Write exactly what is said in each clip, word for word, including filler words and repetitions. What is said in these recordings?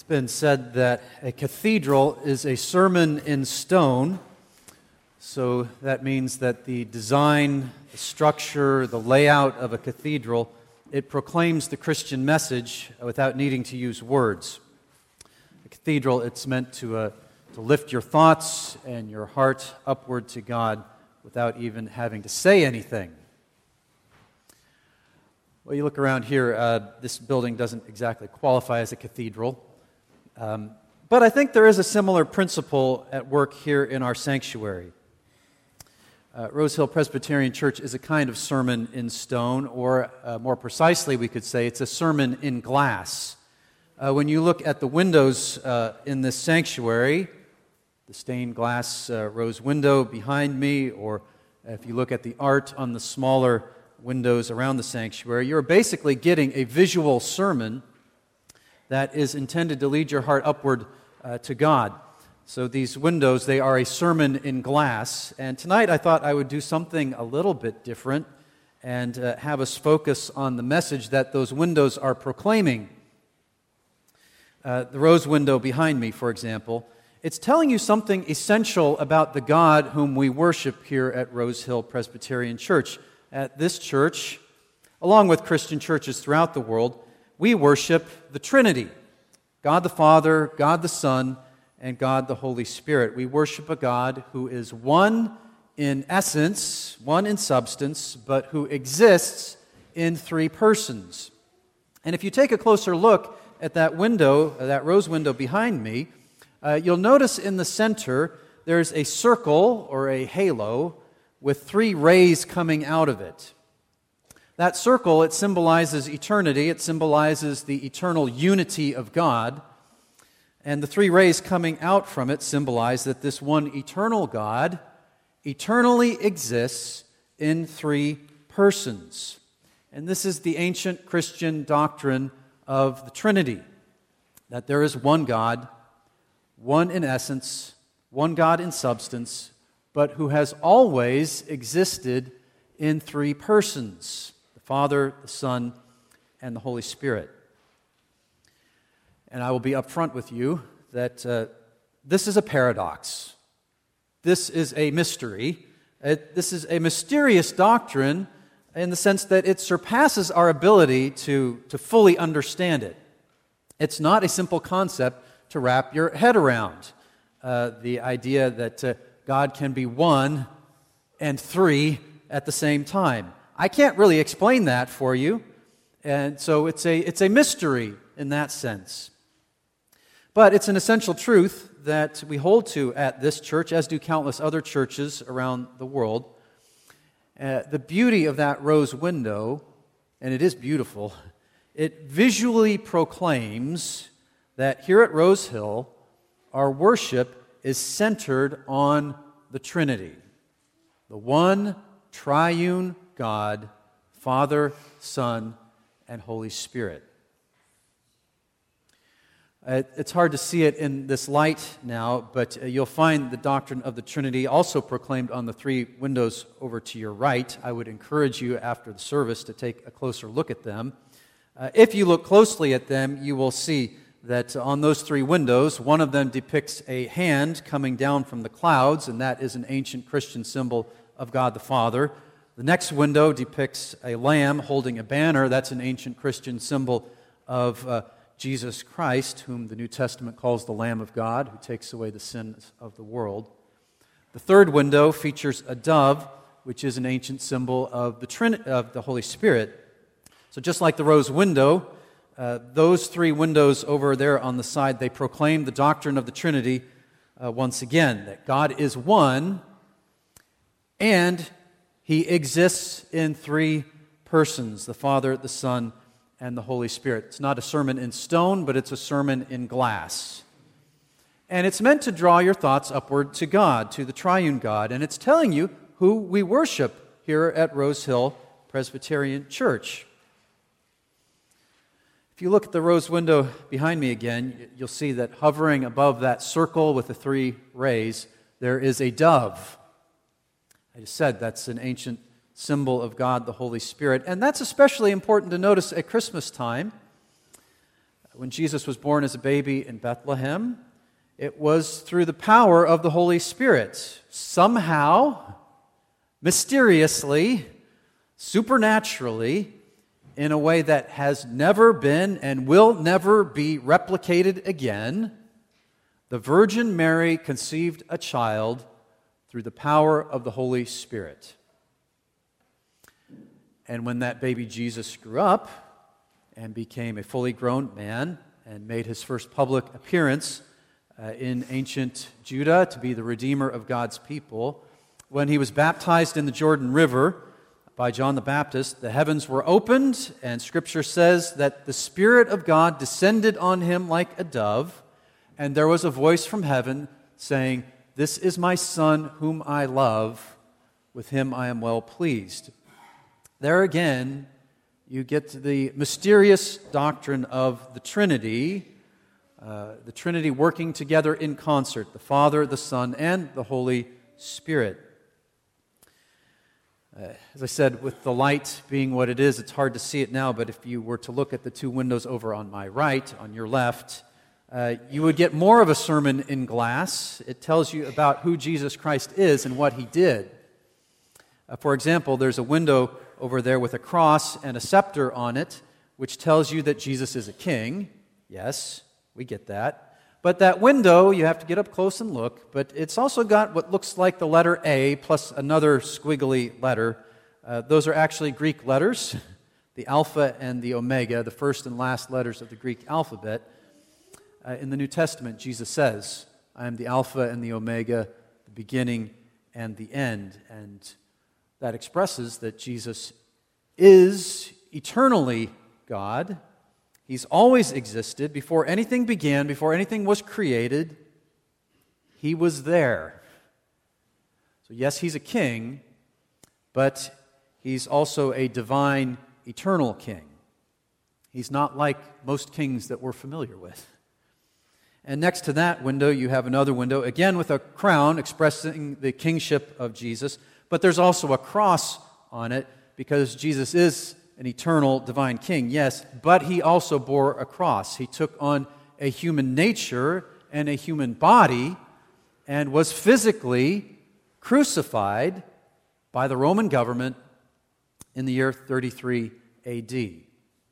It's been said that a cathedral is a sermon in stone, so that means that the design, the structure, the layout of a cathedral, it proclaims the Christian message without needing to use words. A cathedral, it's meant to, uh, to lift your thoughts and your heart upward to God without even having to say anything. Well, you look around here, uh, this building doesn't exactly qualify as a cathedral. Um, but I think there is a similar principle at work here in our sanctuary. Uh, Rose Hill Presbyterian Church is a kind of sermon in stone, or uh, more precisely, we could say it's a sermon in glass. Uh, when you look at the windows uh, in this sanctuary, the stained glass uh, rose window behind me, or if you look at the art on the smaller windows around the sanctuary, you're basically getting a visual sermon that is intended to lead your heart upward uh, to God. So these windows, they are a sermon in glass. And tonight I thought I would do something a little bit different and uh, have us focus on the message that those windows are proclaiming. Uh, the rose window behind me, for example, it's telling you something essential about the God whom we worship here at Rose Hill Presbyterian Church. At this church, along with Christian churches throughout the world, we worship the Trinity, God the Father, God the Son, and God the Holy Spirit. We worship a God who is one in essence, one in substance, but who exists in three persons. And if you take a closer look at that window, that rose window behind me, uh, you'll notice in the center there's a circle or a halo with three rays coming out of it. That circle, it symbolizes eternity. It symbolizes the eternal unity of God. And the three rays coming out from it symbolize that this one eternal God eternally exists in three persons. And this is the ancient Christian doctrine of the Trinity, that there is one God, one in essence, one God in substance, but who has always existed in three persons: the Father, the Son, and the Holy Spirit. And I will be upfront with you that uh, this is a paradox. This is a mystery. It, this is a mysterious doctrine in the sense that it surpasses our ability to, to fully understand it. It's not a simple concept to wrap your head around. Uh, the idea that uh, God can be one and three at the same time. I can't really explain that for you, and so it's a it's a mystery in that sense. But it's an essential truth that we hold to at this church, as do countless other churches around the world. Uh, the beauty of that rose window, and it is beautiful, it visually proclaims that here at Rose Hill, our worship is centered on the Trinity, the one triune God, Father, Son, and Holy Spirit. It's hard to see it in this light now, but you'll find the doctrine of the Trinity also proclaimed on the three windows over to your right. I would encourage you after the service to take a closer look at them. Uh, if you look closely at them, you will see that on those three windows, one of them depicts a hand coming down from the clouds, and that is an ancient Christian symbol of God the Father. The next window depicts a lamb holding a banner. That's an ancient Christian symbol of uh, Jesus Christ, whom the New Testament calls the Lamb of God, who takes away the sins of the world. The third window features a dove, which is an ancient symbol of the Trin- of the Holy Spirit. So just like the rose window, Uh, those three windows over there on the side, they proclaim the doctrine of the Trinity uh, once again, that God is one and He exists in three persons, the Father, the Son, and the Holy Spirit. It's not a sermon in stone, but it's a sermon in glass. And it's meant to draw your thoughts upward to God, to the triune God, and it's telling you who we worship here at Rose Hill Presbyterian Church. If you look at the rose window behind me again, you'll see that hovering above that circle with the three rays, there is a dove. I just said that's an ancient symbol of God, the Holy Spirit, and that's especially important to notice at Christmas time. when Jesus was born as a baby in Bethlehem, it was through the power of the Holy Spirit. Somehow, mysteriously, supernaturally, in a way that has never been and will never be replicated again, the Virgin Mary conceived a child through the power of the Holy Spirit. And when that baby Jesus grew up and became a fully grown man and made his first public appearance uh, in ancient Judah to be the Redeemer of God's people, when he was baptized in the Jordan River by John the Baptist, the heavens were opened, and Scripture says that the Spirit of God descended on him like a dove, and there was a voice from heaven saying, "This is my Son whom I love, with him I am well pleased." There again, you get to the mysterious doctrine of the Trinity, uh, the Trinity working together in concert, the Father, the Son, and the Holy Spirit. Uh, as I said, with the light being what it is, it's hard to see it now, but if you were to look at the two windows over on my right, on your left, uh, you would get more of a sermon in glass. It tells you about who Jesus Christ is and what he did. Uh, for example, there's a window over there with a cross and a scepter on it, which tells you that Jesus is a king. Yes, we get that. But that window, you have to get up close and look, but it's also got what looks like the letter A plus another squiggly letter. Uh, those are actually Greek letters, the Alpha and the Omega, the first and last letters of the Greek alphabet. Uh, in the New Testament, Jesus says, "I am the Alpha and the Omega, the beginning and the end." And that expresses that Jesus is eternally God. He's always existed. Before anything began, before anything was created, he was there. So yes, he's a king, but he's also a divine, eternal king. He's not like most kings that we're familiar with. And next to that window, you have another window, again with a crown expressing the kingship of Jesus, but there's also a cross on it because Jesus is an eternal divine king, yes, but he also bore a cross. He took on a human nature and a human body and was physically crucified by the Roman government in the year thirty-three A D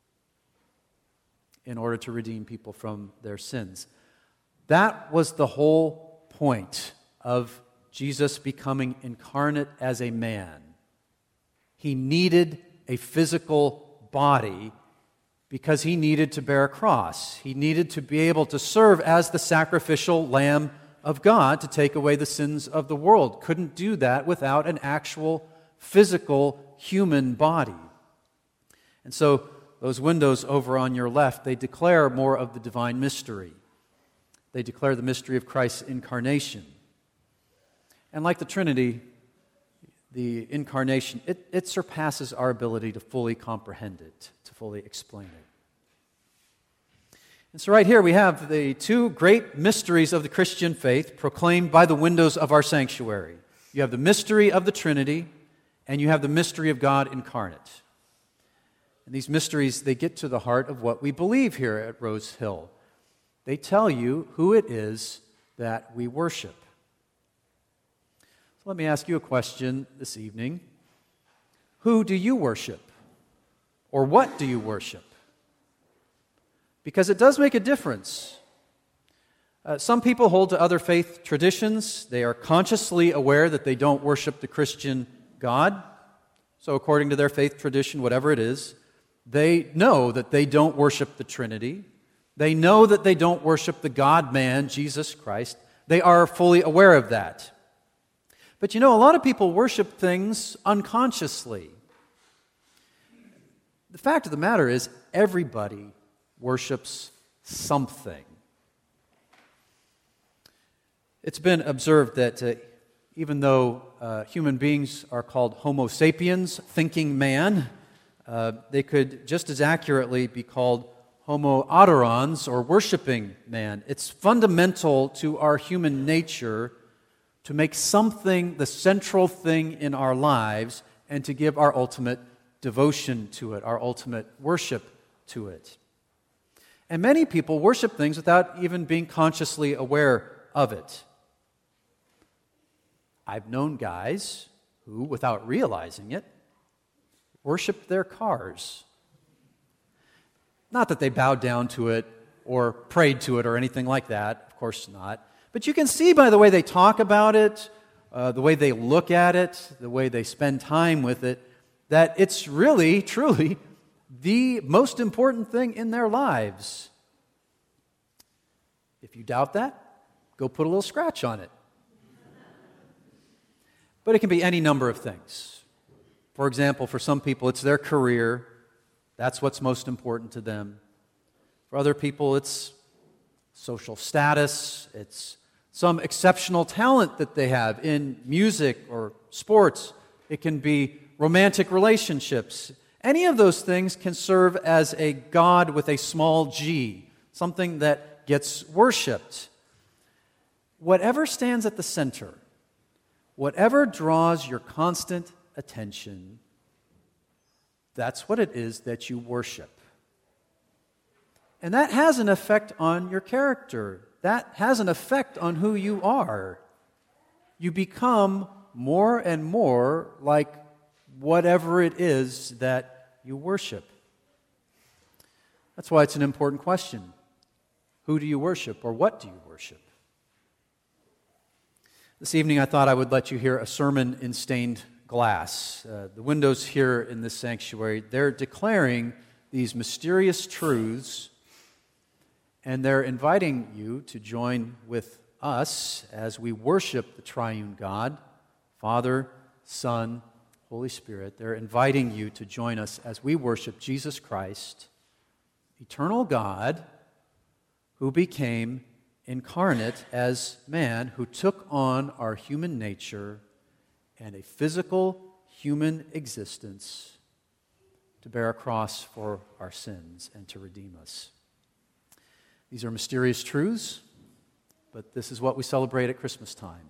in order to redeem people from their sins. That was the whole point of Jesus becoming incarnate as a man. He needed a physical body because he needed to bear a cross. He needed to be able to serve as the sacrificial Lamb of God to take away the sins of the world. Couldn't do that without an actual physical human body. And so those windows over on your left, they declare more of the divine mystery. They declare the mystery of Christ's incarnation. And like the Trinity, the incarnation, it, it surpasses our ability to fully comprehend it, to fully explain it. And so right here we have the two great mysteries of the Christian faith proclaimed by the windows of our sanctuary. You have the mystery of the Trinity, and you have the mystery of God incarnate. And these mysteries, they get to the heart of what we believe here at Rose Hill. They tell you who it is that we worship. So let me ask you a question this evening. Who do you worship? Or what do you worship? Because it does make a difference. Uh, some people hold to other faith traditions. They are consciously aware that they don't worship the Christian God. So according to their faith tradition, whatever it is, they know that they don't worship the Trinity. They know that they don't worship the God-man, Jesus Christ. They are fully aware of that. But you know, a lot of people worship things unconsciously. The fact of the matter is, everybody worships something. It's been observed that uh, even though uh, human beings are called Homo sapiens, thinking man, uh, they could just as accurately be called Homo adorans, or worshiping man. It's fundamental to our human nature to make something the central thing in our lives and to give our ultimate devotion to it, our ultimate worship to it. And many people worship things without even being consciously aware of it. I've known guys who, without realizing it, worshiped their cars. Not that they bowed down to it or prayed to it or anything like that, of course not. But you can see by the way they talk about it, uh, the way they look at it, the way they spend time with it, that it's really, truly the most important thing in their lives. If you doubt that, go put a little scratch on it. But it can be any number of things. For example, for some people, it's their career. That's what's most important to them. For other people, it's social status. It's some exceptional talent that they have in music or sports. It can be romantic relationships. Any of those things can serve as a God with a small g, something that gets worshipped. Whatever stands at the center, whatever draws your constant attention, that's what it is that you worship. And that has an effect on your character. That has an effect on who you are. You become more and more like whatever it is that you worship. That's why it's an important question. Who do you worship, or what do you worship? This evening I thought I would let you hear a sermon in stained glass. Uh, the windows here in this sanctuary, they're declaring these mysterious truths, and they're inviting you to join with us as we worship the triune God, Father, Son, Holy Spirit. They're inviting you to join us as we worship Jesus Christ, eternal God, who became incarnate as man, who took on our human nature and a physical human existence to bear a cross for our sins and to redeem us. These are mysterious truths, but this is what we celebrate at Christmas time.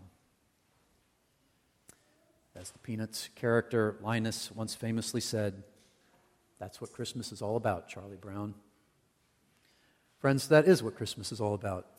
As the Peanuts character Linus once famously said, that's what Christmas is all about, Charlie Brown. Friends, that is what Christmas is all about.